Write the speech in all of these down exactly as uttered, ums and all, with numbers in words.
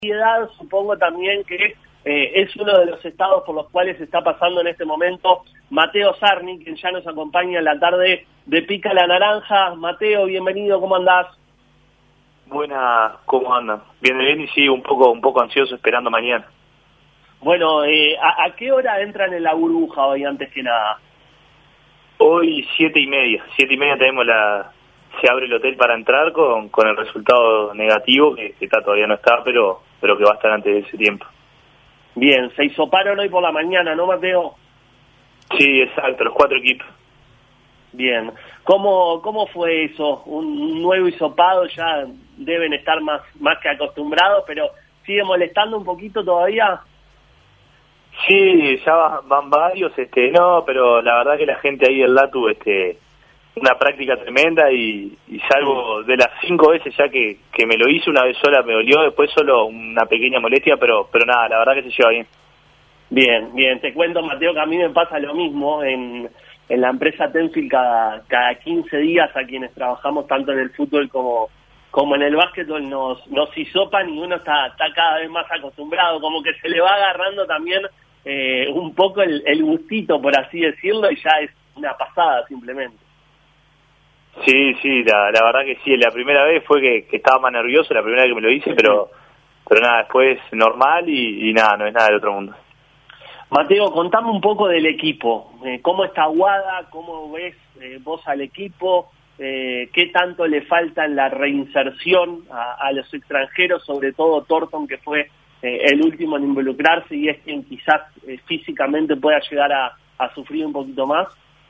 Edad, supongo también que eh, es uno de los estados por los cuales está pasando en este momento Mateo Sarni, quien ya nos acompaña en la tarde de Pica la Naranja. Mateo, bienvenido, ¿cómo andás? Buenas, ¿cómo andan? Bien, bien, y sí, un poco un poco ansioso esperando mañana. Bueno, eh, ¿a, ¿a qué hora entran en la burbuja hoy, antes que nada? Hoy siete y media, siete y media tenemos la... se abre el hotel para entrar con, con el resultado negativo, que, que está, todavía no está, pero pero que va a estar antes de ese tiempo. Bien, se hisoparon hoy por la mañana, ¿no, Mateo? Sí, exacto, los cuatro equipos. Bien, ¿cómo cómo fue eso? Un nuevo hisopado, ya deben estar más más que acostumbrados, pero ¿sigue molestando un poquito todavía? Sí, ya van, van varios, este, no, pero la verdad que la gente ahí del Latu, este... una práctica tremenda y, y salvo de las cinco veces ya que, que me lo hice, una vez sola me dolió, después solo una pequeña molestia, pero pero nada, la verdad que se lleva bien. Bien, bien, te cuento, Mateo, que a mí me pasa lo mismo en, en la empresa Tenfield. Cada, cada quince días a quienes trabajamos tanto en el fútbol como, como en el básquetbol nos, nos hisopan y uno está, está cada vez más acostumbrado, como que se le va agarrando también eh, un poco el, el gustito, por así decirlo, y ya es una pasada simplemente. Sí, sí, la, la verdad que sí, la primera vez fue que, que estaba más nervioso, la primera vez que me lo hice, pero pero nada, después normal y, y nada, no es nada del otro mundo. Mateo, contame un poco del equipo, eh, ¿cómo está Aguada? ¿Cómo ves eh, vos al equipo? Eh, ¿Qué tanto le falta en la reinserción a, a los extranjeros, sobre todo Thornton, que fue eh, el último en involucrarse y es quien quizás eh, físicamente pueda llegar a, a sufrir un poquito más?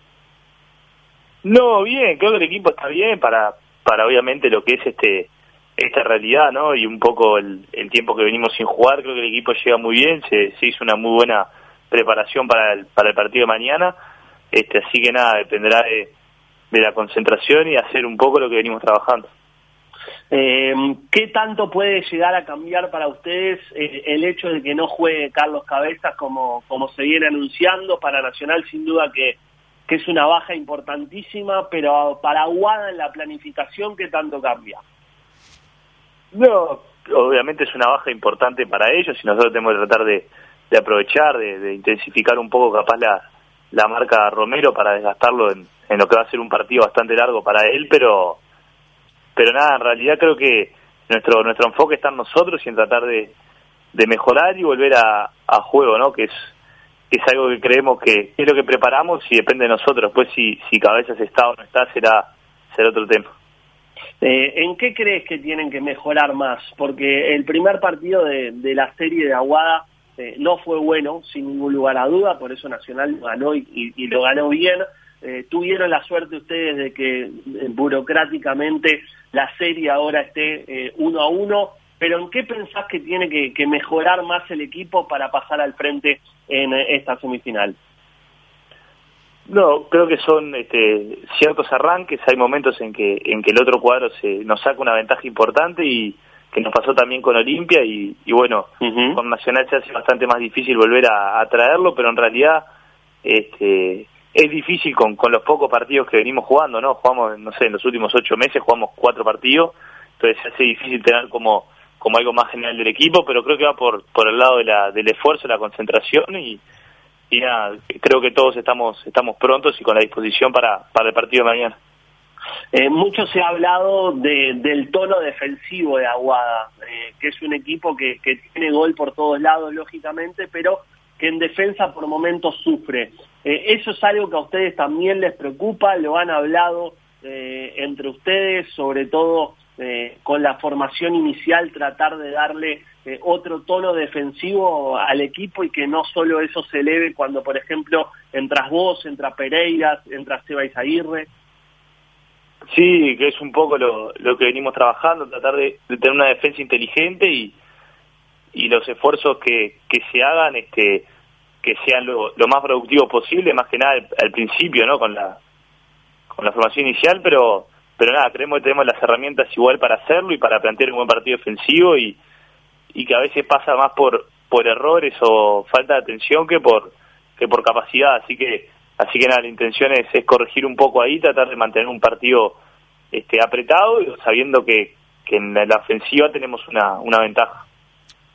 No, bien, creo que el equipo está bien para para obviamente lo que es este esta realidad, ¿no? Y un poco el, el tiempo que venimos sin jugar, creo que el equipo llega muy bien, se, se hizo una muy buena preparación para el, para el partido de mañana, este así que nada, dependerá de, de la concentración y hacer un poco lo que venimos trabajando. Eh, ¿Qué tanto puede llegar a cambiar para ustedes eh, el hecho de que no juegue Carlos Cabezas como, como se viene anunciando? Para Nacional sin duda que que es una baja importantísima, pero para Aguada en la planificación, ¿qué tanto cambia? No, obviamente es una baja importante para ellos y nosotros tenemos que tratar de, de aprovechar, de, de intensificar un poco capaz la, la marca Romero para desgastarlo en, en lo que va a ser un partido bastante largo para él, pero pero nada, en realidad creo que nuestro nuestro enfoque está en nosotros y en tratar de, de mejorar y volver a, a juego, ¿no? Que es que es algo que creemos que es lo que preparamos y depende de nosotros. Después si, si Cabezas está o no está, será, será otro tema. Eh, ¿En qué crees que tienen que mejorar más? Porque el primer partido de, de la serie de Aguada eh, no fue bueno, sin ningún lugar a duda, por eso Nacional lo ganó y, y, y lo ganó bien. Eh, tuvieron la suerte ustedes de que eh, burocráticamente la serie ahora esté eh, uno a uno, pero ¿en qué pensás que tiene que, que mejorar más el equipo para pasar al frente en esta semifinal? No, creo que son este, ciertos arranques, hay momentos en que en que el otro cuadro se nos saca una ventaja importante y que nos pasó también con Olimpia y, y bueno, uh-huh. Con Nacional se hace bastante más difícil volver a, a traerlo, pero en realidad este, es difícil con, con los pocos partidos que venimos jugando, ¿no? Jugamos, no sé, en los últimos ocho meses jugamos cuatro partidos, entonces se hace difícil tener como como algo más general del equipo, pero creo que va por por el lado de la del esfuerzo, la concentración y, y nada, creo que todos estamos estamos prontos y con la disposición para, para el partido de mañana. Eh, mucho se ha hablado de, del tono defensivo de Aguada, eh, que es un equipo que, que tiene gol por todos lados, lógicamente, pero que en defensa por momentos sufre. Eh, ¿Eso es algo que a ustedes también les preocupa? ¿Lo han hablado eh, entre ustedes, sobre todo Eh, con la formación inicial, tratar de darle eh, otro tono defensivo al equipo y que no solo eso se eleve cuando, por ejemplo, entras vos, entra Pereiras, entra Seba Izaguirre? Sí, que es un poco lo, lo que venimos trabajando, tratar de, de tener una defensa inteligente y, y los esfuerzos que, que se hagan este que sean lo, lo más productivos posible, más que nada al, al principio, ¿no? Con la, con la formación inicial, pero Pero nada, creemos que tenemos las herramientas igual para hacerlo y para plantear un buen partido ofensivo y, y que a veces pasa más por por errores o falta de atención que por que por capacidad. Así que así que nada, la intención es, es corregir un poco ahí, tratar de mantener un partido este apretado, sabiendo que, que en la ofensiva tenemos una, una ventaja.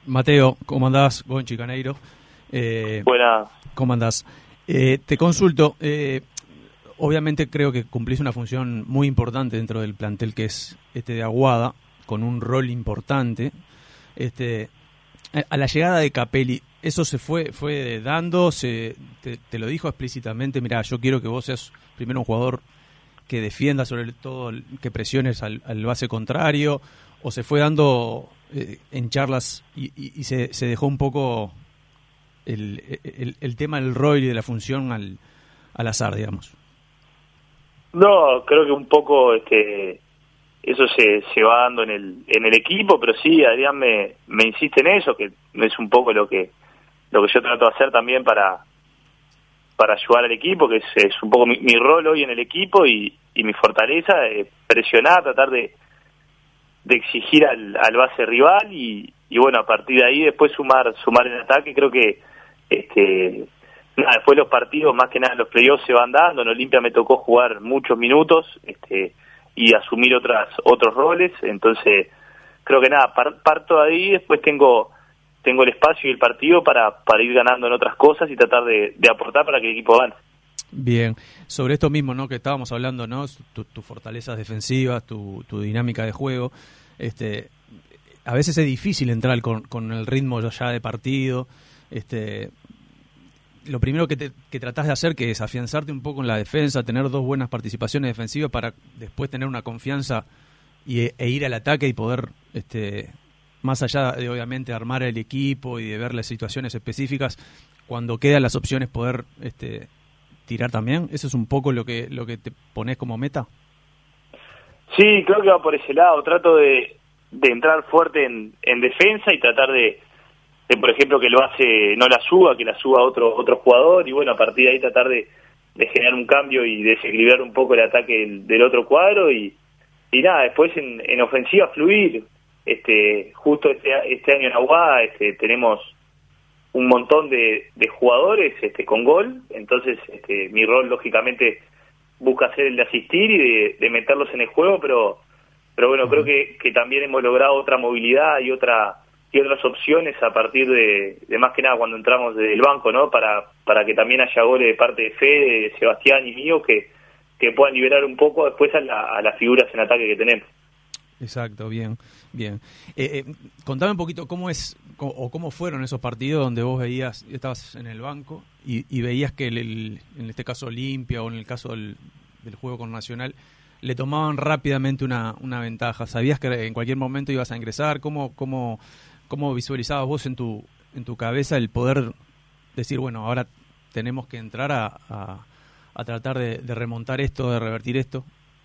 Mateo, ¿cómo andás? Gonchi Caneiro. Eh, Buenas. ¿Cómo andás? Eh, te consulto, eh, obviamente creo que cumplís una función muy importante dentro del plantel que es este de Aguada, con un rol importante. Este, a la llegada de Capelli, ¿eso se fue fue dando? Se, te, ¿Te lo dijo explícitamente? Mirá, yo quiero que vos seas primero un jugador que defienda, sobre todo que presiones al, al base contrario, o se fue dando eh, en charlas y, y, y se, se dejó un poco el, el, el tema del rol y de la función al, al azar, digamos? No, creo que un poco este eso se, se va dando en el en el equipo, pero sí, Adrián me, me insiste en eso, que es un poco lo que lo que yo trato de hacer también para para ayudar al equipo, que es, es un poco mi, mi rol hoy en el equipo y, y mi fortaleza, eh, presionar, tratar de, de exigir al, al base rival y, y bueno, a partir de ahí después sumar sumar en ataque. Creo que este nada, después los partidos, más que nada los playoffs se van dando. En Olimpia me tocó jugar muchos minutos este y asumir otras otros roles, entonces creo que nada, par, parto de ahí, después tengo tengo el espacio y el partido para, para ir ganando en otras cosas y tratar de, de aportar para que el equipo gane. Bien, sobre esto mismo, ¿no?, que estábamos hablando, ¿no?, tus tu fortalezas defensivas, tu, tu dinámica de juego, este, a veces es difícil entrar con, con el ritmo ya de partido. Este, lo primero que, te, que tratás de hacer, que es afianzarte un poco en la defensa, tener dos buenas participaciones defensivas para después tener una confianza y, e ir al ataque y poder, este, más allá de obviamente armar el equipo y de ver las situaciones específicas, cuando quedan las opciones poder este, tirar también. ¿Eso es un poco lo que lo que te pones como meta? Sí, creo que va por ese lado. Trato de, de entrar fuerte en, en defensa y tratar de, de, por ejemplo, que el base no la suba, que la suba otro otro jugador y bueno, a partir de ahí tratar de, de generar un cambio y desequilibrar un poco el ataque del, del otro cuadro y, y nada, después en, en ofensiva fluir. Este, justo este, este año en Aguada este, tenemos un montón de, de jugadores este, con gol, entonces este, mi rol lógicamente busca ser el de asistir y de, de meterlos en el juego, pero pero bueno, uh-huh. creo que, que también hemos logrado otra movilidad y otra y otras opciones a partir de, de más que nada cuando entramos desde el banco, ¿no? Para para que también haya goles de parte de Fede, de Sebastián y mío que, que puedan liberar un poco después a, la, a las figuras en ataque que tenemos. Exacto, bien, bien. Eh, eh, contame un poquito cómo es o cómo fueron esos partidos donde vos veías, estabas en el banco y, y veías que el, el, en este caso Olimpia o en el caso del, del juego con Nacional le tomaban rápidamente una, una ventaja. ¿Sabías que en cualquier momento ibas a ingresar? ¿Cómo, cómo, cómo visualizabas vos en tu en tu cabeza el poder decir, bueno, ahora tenemos que entrar a, a, a tratar de, de remontar esto, de revertir esto?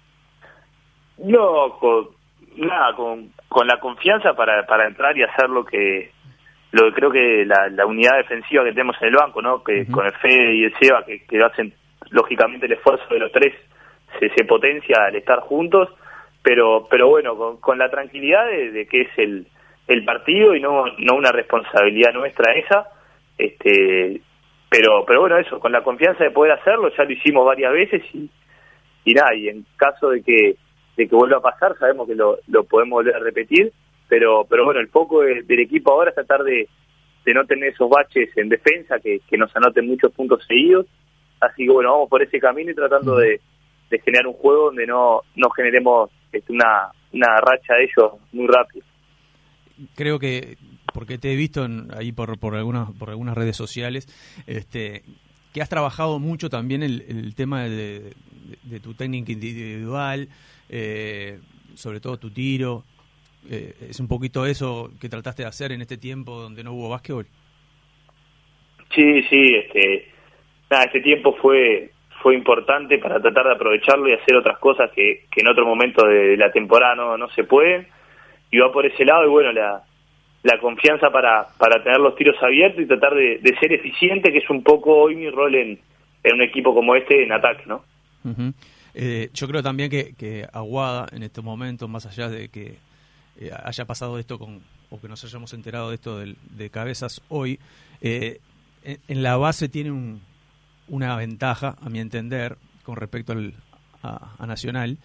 No, con, nada, con, con la confianza para, para entrar y hacer lo que lo que creo que la, la unidad defensiva que tenemos en el banco, ¿no? Que uh-huh. con el Fede y el Seba, que, que hacen lógicamente el esfuerzo de los tres, se, se potencia al estar juntos, pero pero bueno, con, con la tranquilidad de, de que es el, el partido y no no una responsabilidad nuestra esa, este pero pero bueno, eso, con la confianza de poder hacerlo, ya lo hicimos varias veces y, y nada, y en caso de que de que vuelva a pasar, sabemos que lo, lo podemos volver a repetir, pero pero bueno, el foco de, del equipo ahora es tratar de, de no tener esos baches en defensa, que, que nos anoten muchos puntos seguidos, así que bueno, vamos por ese camino y tratando de, de generar un juego donde no, no generemos este, una, una racha de ellos muy rápido. Creo que, porque te he visto en, ahí por, por, algunas, por algunas redes sociales, este que has trabajado mucho también el, el tema de, de, de tu técnica individual, eh, sobre todo tu tiro. Eh, ¿Es un poquito eso que trataste de hacer en este tiempo donde no hubo básquetbol? Sí, sí, este, nada, este tiempo fue fue importante para tratar de aprovecharlo y hacer otras cosas que, que en otro momento de la temporada no, no se pueden, y va por ese lado, y bueno, la la confianza para para tener los tiros abiertos y tratar de, de ser eficiente, que es un poco hoy mi rol en, en un equipo como este en ataque, ¿no? Uh-huh. Eh, yo creo también que, que Aguada en estos momentos, más allá de que eh, haya pasado esto con o que nos hayamos enterado de esto de, de Cabezas hoy, eh, en, en la base tiene un, una ventaja, a mi entender, con respecto al, a, a Nacional,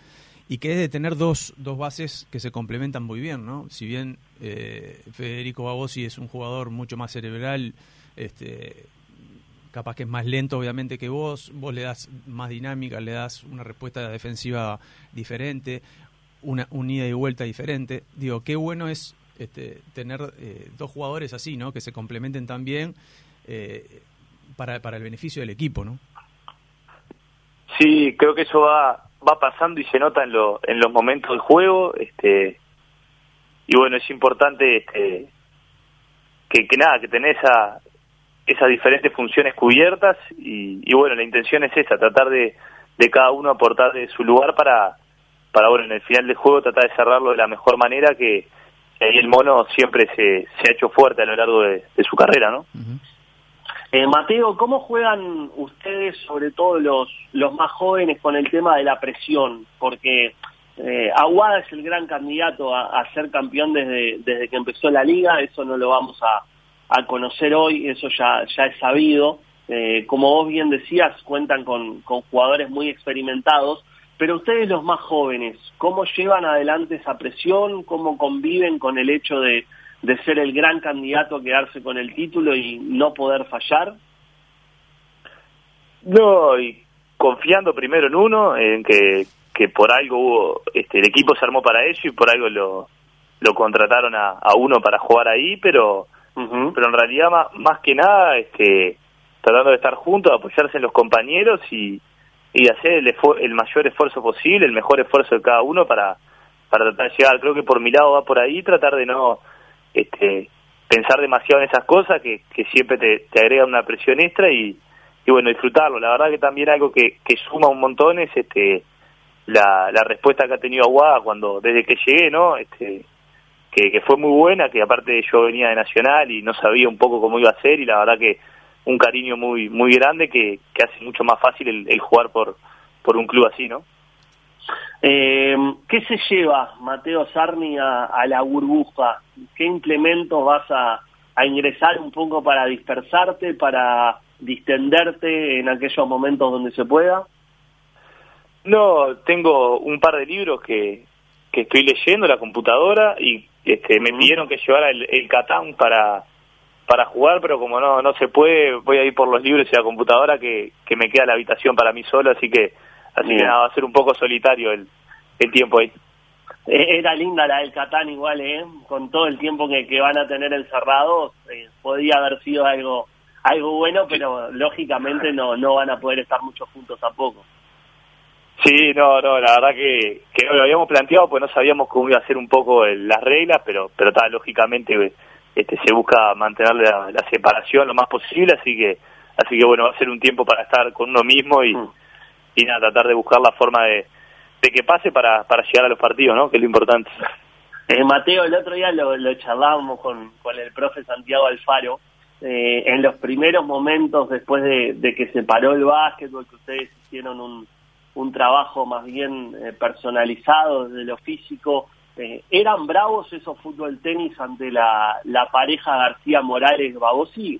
y que es de tener dos, dos bases que se complementan muy bien, ¿no? Si bien eh, Federico Babossi es un jugador mucho más cerebral, este, capaz que es más lento obviamente que vos, vos le das más dinámica, le das una respuesta defensiva diferente, una, una ida y vuelta diferente. Digo, qué bueno es este, tener eh, dos jugadores así, ¿no? Que se complementen tan bien eh, para, para el beneficio del equipo, ¿no? Sí, creo que eso va va pasando y se nota en, lo, en los momentos del juego, este y bueno, es importante este, que, que nada, que tenés esa, esas diferentes funciones cubiertas y, y bueno, la intención es esa, tratar de, de cada uno aportar de su lugar para, para bueno, en el final del juego tratar de cerrarlo de la mejor manera, que, que ahí el mono siempre se, se ha hecho fuerte a lo largo de, de su carrera, ¿no? Uh-huh. Eh, Mateo, ¿cómo juegan ustedes, sobre todo los los más jóvenes, con el tema de la presión? Porque eh, Aguada es el gran candidato a, a ser campeón desde desde que empezó la liga, eso no lo vamos a, a conocer hoy, eso ya ya es sabido. Eh, como vos bien decías, cuentan con, con jugadores muy experimentados, pero ustedes los más jóvenes, ¿cómo llevan adelante esa presión? ¿Cómo conviven con el hecho de de ser el gran candidato a quedarse con el título y no poder fallar? No, y confiando primero en uno, en que, que por algo hubo, este, el equipo se armó para ello y por algo lo, lo contrataron a, a uno para jugar ahí, pero uh-huh. pero en realidad más, más que nada este, tratando de estar juntos, apoyarse en los compañeros y, y hacer el, esfu- el mayor esfuerzo posible, el mejor esfuerzo de cada uno para, para tratar de llegar. Creo que por mi lado va por ahí, tratar de no Este, pensar demasiado en esas cosas que, que siempre te, te agregan una presión extra y, y bueno, disfrutarlo. La verdad que también algo que, que suma un montón es este, la, la respuesta que ha tenido Aguada cuando, desde que llegué, ¿no? Este, que, que fue muy buena, que aparte yo venía de Nacional y no sabía un poco cómo iba a ser y la verdad que un cariño muy muy grande que, que hace mucho más fácil el, el jugar por, por un club así, ¿no? Eh, ¿Qué se lleva Mateo Sarni a, a la burbuja? ¿Qué implementos vas a, a ingresar un poco para dispersarte, para distenderte en aquellos momentos donde se pueda? No, tengo un par de libros que, que estoy leyendo en la computadora y este, me pidieron que llevara el, el Catán para para jugar, pero como no no se puede, voy a ir por los libros y la computadora que, que me queda la habitación para mí solo, así que Así Bien. que nada, va a ser un poco solitario el, el tiempo ahí. Era linda la del Catán igual, ¿eh? Con todo el tiempo que, que van a tener encerrados, eh, podía haber sido algo algo bueno, pero lógicamente no no van a poder estar mucho juntos tampoco. Sí, no, no, la verdad que, que lo habíamos planteado, pues no sabíamos cómo iba a ser un poco el, las reglas, pero pero tal, lógicamente este se busca mantener la, la separación lo más posible, así que así que bueno, va a ser un tiempo para estar con uno mismo y... Mm. y nada, tratar de buscar la forma de, de que pase para, para llegar a los partidos, ¿no? Que es lo importante. Eh, Mateo, el otro día lo, lo charlábamos con, con el profe Santiago Alfaro, eh, en los primeros momentos después de, de que se paró el básquetbol, que ustedes hicieron un, un trabajo más bien eh, personalizado desde lo físico, eh, ¿eran bravos esos fútbol tenis ante la, la pareja García Morales-Babossi?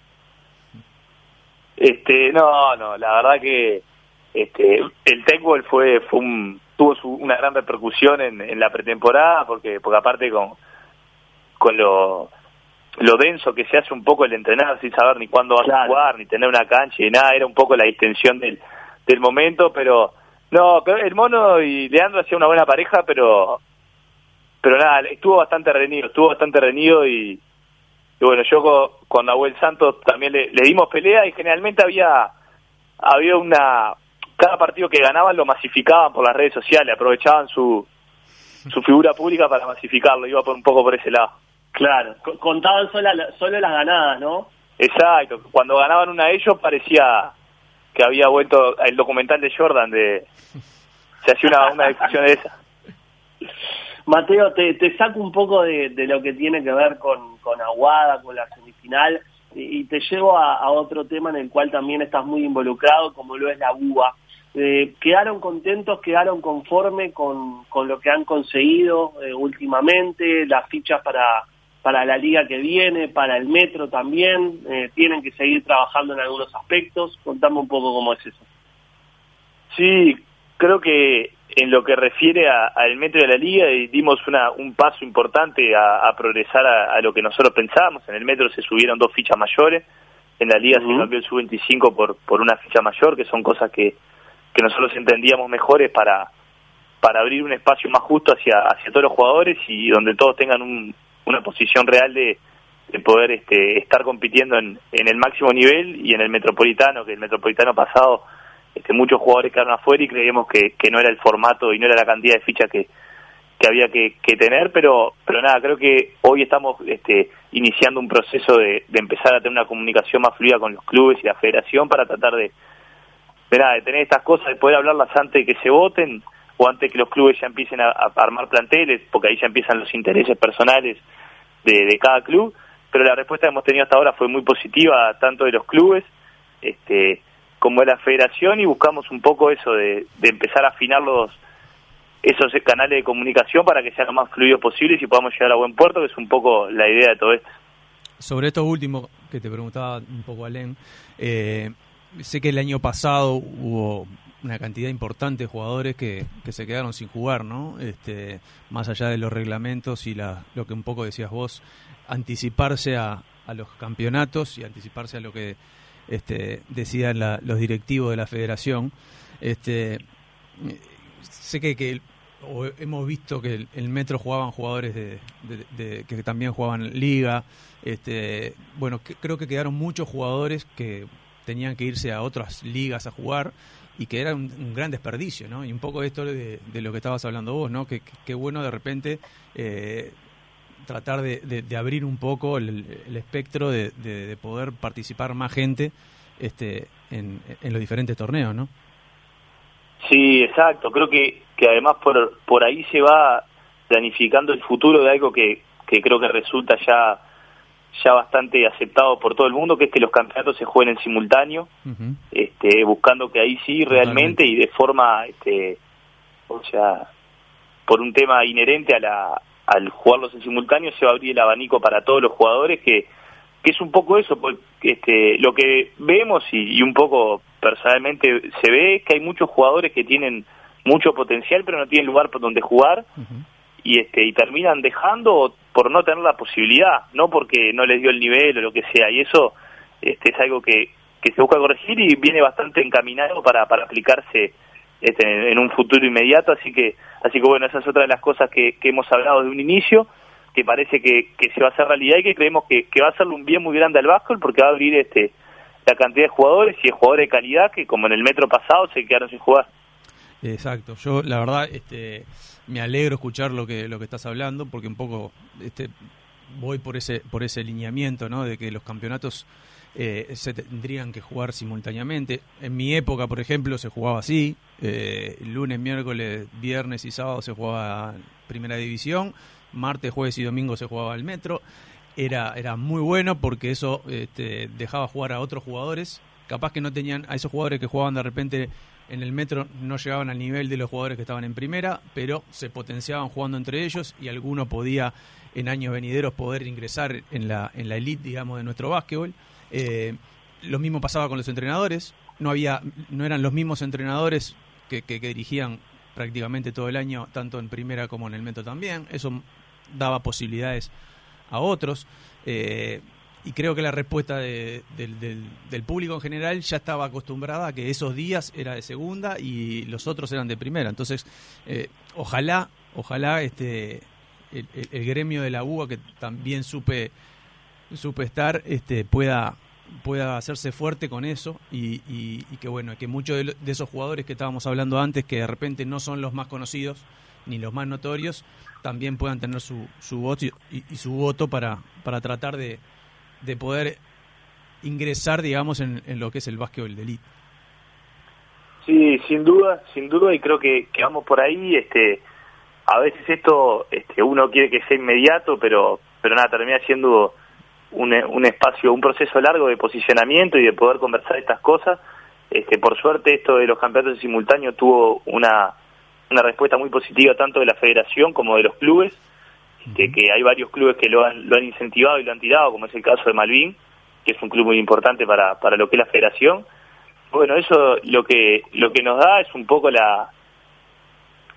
Este, no, no, la verdad que Este, el Tecbol fue, fue un, tuvo su, una gran repercusión en, en la pretemporada porque porque aparte con con lo lo denso que se hace un poco el entrenar sin saber ni cuándo vas claro. a jugar ni tener una cancha y nada, era un poco la distensión del del momento, pero no, el Mono y Leandro hacían una buena pareja, pero pero nada, estuvo bastante reñido, estuvo bastante reñido y, y bueno, yo con, con Nahuel Santos también le, le dimos pelea y generalmente había había una cada partido que ganaban lo masificaban por las redes sociales, aprovechaban su su figura pública para masificarlo, iba por un poco por ese lado. Claro, contaban solo, solo las ganadas, ¿no? Exacto, cuando ganaban una de ellos parecía que había vuelto el documental de Jordan, de se hacía una, una discusión de esa. Mateo, te, te saco un poco de, de lo que tiene que ver con, con Aguada, con la semifinal, y, y te llevo a, a otro tema en el cual también estás muy involucrado, como lo es la U B A. Eh, ¿Quedaron contentos, quedaron conformes con, con lo que han conseguido eh, últimamente? Las fichas para, para la liga que viene, para el metro también, eh, tienen que seguir trabajando en algunos aspectos. Contame un poco cómo es eso. Sí, creo que en lo que refiere al metro de la liga, dimos una, un paso importante a, a progresar a, a lo que nosotros pensábamos. En el metro se subieron dos fichas mayores, en la liga uh-huh. se cambió el sub veinticinco por, por una ficha mayor, que son cosas que, que nosotros entendíamos mejores para, para abrir un espacio más justo hacia, hacia todos los jugadores y donde todos tengan un, una posición real de, de poder este, estar compitiendo en, en el máximo nivel y en el metropolitano, que el metropolitano pasado este, muchos jugadores quedaron afuera y creíamos que, que no era el formato y no era la cantidad de fichas que, que había que, que tener, pero pero nada, creo que hoy estamos este, iniciando un proceso de, de empezar a tener una comunicación más fluida con los clubes y la federación para tratar de, de, nada, de tener estas cosas, de poder hablarlas antes de que se voten o antes que los clubes ya empiecen a, a armar planteles, porque ahí ya empiezan los intereses personales de, de cada club, pero la respuesta que hemos tenido hasta ahora fue muy positiva, tanto de los clubes este, como de la federación, y buscamos un poco eso de, de empezar a afinar los esos canales de comunicación para que sean lo más fluidos posibles y podamos llegar a buen puerto, que es un poco la idea de todo esto. Sobre esto último que te preguntaba un poco, Alén, eh, sé que el año pasado hubo una cantidad importante de jugadores que, que se quedaron sin jugar, ¿no? Este, más allá de los reglamentos y la, lo que un poco decías vos, anticiparse a, a los campeonatos y anticiparse a lo que este, decían la, los directivos de la federación. Este, sé que, que o hemos visto que el, el Metro jugaban jugadores de, de, de, que también jugaban Liga. Este, bueno, que, creo que quedaron muchos jugadores que tenían que irse a otras ligas a jugar y que era un, un gran desperdicio, ¿no? Y un poco esto de, de lo que estabas hablando vos, ¿no? Que, que, que bueno de repente eh, tratar de, de, de abrir un poco el, el espectro de, de, de poder participar más gente este, en, en los diferentes torneos, ¿no? Sí, exacto. Creo que, que además por por ahí se va planificando el futuro de algo que, que creo que resulta ya ya bastante aceptado por todo el mundo, que es que los campeonatos se jueguen en simultáneo, uh-huh. este, buscando que ahí sí realmente Totalmente. Y de forma, este, o sea, por un tema inherente a la al jugarlos en simultáneo se va a abrir el abanico para todos los jugadores, que que es un poco eso, porque este, lo que vemos y, y un poco personalmente se ve que hay muchos jugadores que tienen mucho potencial pero no tienen lugar por donde jugar uh-huh. y este y terminan dejando por no tener la posibilidad, no porque no les dio el nivel o lo que sea, y eso este es algo que, que se busca corregir y viene bastante encaminado para, para aplicarse este, en, en un futuro inmediato, así que así que bueno, esa es otra de las cosas que, que hemos hablado de un inicio, que parece que, que se va a hacer realidad y que creemos que, que va a hacerle un bien muy grande al básquetbol, porque va a abrir este la cantidad de jugadores y de jugadores de calidad que como en el Metro pasado se quedaron sin jugar. Exacto, yo la verdad este me alegro escuchar lo que lo que estás hablando, porque un poco este voy por ese por ese lineamiento, ¿no? De que los campeonatos eh, se tendrían que jugar simultáneamente. En mi época, por ejemplo, se jugaba así, eh, lunes, miércoles, viernes y sábado se jugaba Primera División, martes, jueves y domingo se jugaba el Metro. Era era muy bueno porque eso este, dejaba jugar a otros jugadores, capaz que no tenían, a esos jugadores que jugaban de repente en el Metro no llegaban al nivel de los jugadores que estaban en primera, pero se potenciaban jugando entre ellos y alguno podía en años venideros poder ingresar en la en la elite, digamos, de nuestro básquetbol. Eh, lo mismo pasaba con los entrenadores, no había no eran los mismos entrenadores que, que, que dirigían prácticamente todo el año, tanto en primera como en el Metro también. Eso daba posibilidades a otros, eh, y creo que la respuesta de, de, del, del público en general ya estaba acostumbrada a que esos días era de segunda y los otros eran de primera. Entonces eh, ojalá ojalá este el, el, el gremio de la U A, que también supe supe estar, este pueda pueda hacerse fuerte con eso y, y, y que bueno, que muchos de, de esos jugadores que estábamos hablando antes, que de repente no son los más conocidos ni los más notorios, también puedan tener su, su voto y, y su voto para, para tratar de, de poder ingresar, digamos, en, en lo que es el básquetbol de elite. Sí, sin duda, sin duda, y creo que, que vamos por ahí. Este, a veces esto, este, uno quiere que sea inmediato, pero, pero nada, termina siendo un, un espacio, un proceso largo de posicionamiento y de poder conversar estas cosas. Este, por suerte, esto de los campeonatos simultáneos tuvo una una respuesta muy positiva tanto de la federación como de los clubes, uh-huh. que, que hay varios clubes que lo han, lo han incentivado y lo han tirado, como es el caso de Malvin, que es un club muy importante para, para lo que es la federación. Bueno, eso lo que lo que nos da es un poco la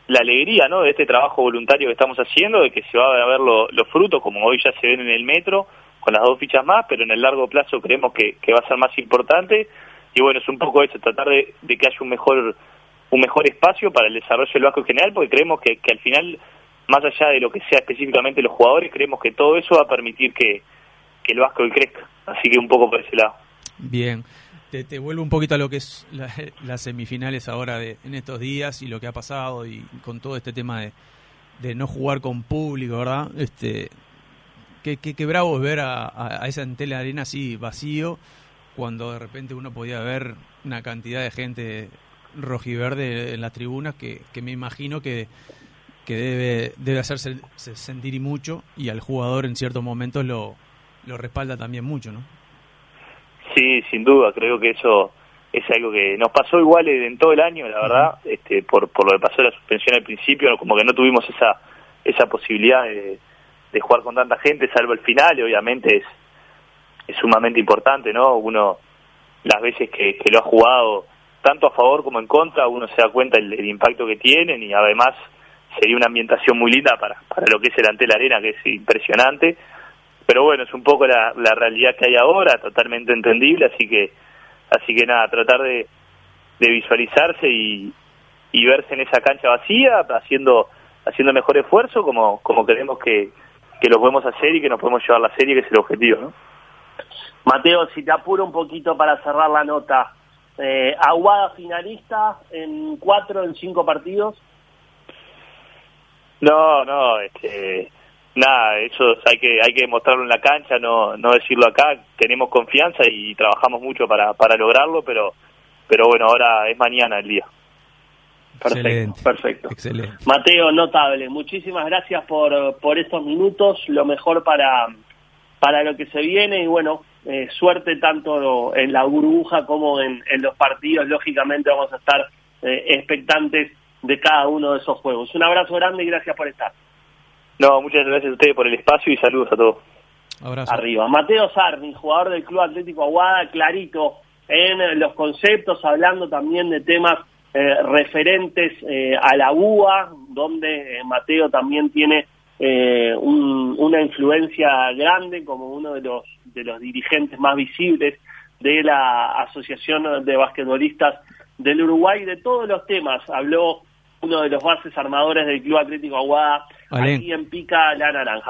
la alegría, ¿no?, de este trabajo voluntario que estamos haciendo, de que se va a ver lo, los frutos, como hoy ya se ven en el metro, con las dos fichas más, pero en el largo plazo creemos que, que va a ser más importante. Y bueno, es un poco eso, tratar de, de que haya un mejor un mejor espacio para el desarrollo del básquet en general, porque creemos que, que al final, más allá de lo que sea específicamente los jugadores, creemos que todo eso va a permitir que, que el básquet crezca. Así que un poco por ese lado. Bien. Te, te vuelvo un poquito a lo que es la, las semifinales ahora de, en estos días y lo que ha pasado y con todo este tema de, de no jugar con público, ¿verdad? Este, qué, qué, qué bravo es ver a, a, a esa Entel Arena así vacío, cuando de repente uno podía ver una cantidad de gente rojiverde en las tribunas que, que me imagino que, que debe, debe hacerse sentir mucho, y al jugador en ciertos momentos lo, lo respalda también mucho, ¿no? Sí, sin duda, creo que eso es algo que nos pasó igual en todo el año, la verdad, uh-huh. este, por, por lo que pasó la suspensión al principio, como que no tuvimos esa esa posibilidad de, de jugar con tanta gente, salvo el final, y obviamente es, es sumamente importante, ¿no? Uno, las veces que, que lo ha jugado, tanto a favor como en contra, uno se da cuenta del, del impacto que tienen, y además sería una ambientación muy linda para, para lo que es el Antel Arena, que es impresionante. Pero bueno, es un poco la, la realidad que hay ahora, totalmente entendible, así que así que nada, tratar de, de visualizarse y, y verse en esa cancha vacía, haciendo haciendo mejor esfuerzo, como como creemos que, que lo podemos hacer y que nos podemos llevar la serie, que es el objetivo, ¿no? Mateo, si te apuro un poquito para cerrar la nota, eh, Aguada finalista en cuatro, en cinco partidos. No, no, este... Nada, eso hay que hay que mostrarlo en la cancha, no no decirlo acá. Tenemos confianza y trabajamos mucho para para lograrlo, pero pero bueno, ahora es mañana el día. Perfecto, Excelente, perfecto. Excelente. Mateo, notable. Muchísimas gracias por por estos minutos. Lo mejor para para lo que se viene, y bueno, eh, suerte tanto en la burbuja como en, en los partidos. Lógicamente vamos a estar eh, expectantes de cada uno de esos juegos. Un abrazo grande y gracias por estar. No, muchas gracias a ustedes por el espacio y saludos a todos. Abrazo. Arriba. Mateo Sarni, jugador del Club Atlético Aguada, clarito en los conceptos, hablando también de temas eh, referentes eh, a la U A, donde eh, Mateo también tiene eh, un, una influencia grande como uno de los de los dirigentes más visibles de la Asociación de Basquetbolistas del Uruguay. De todos los temas habló uno de los bases armadores del Club Atlético Aguada, Alén. Aquí en Pica la Naranja.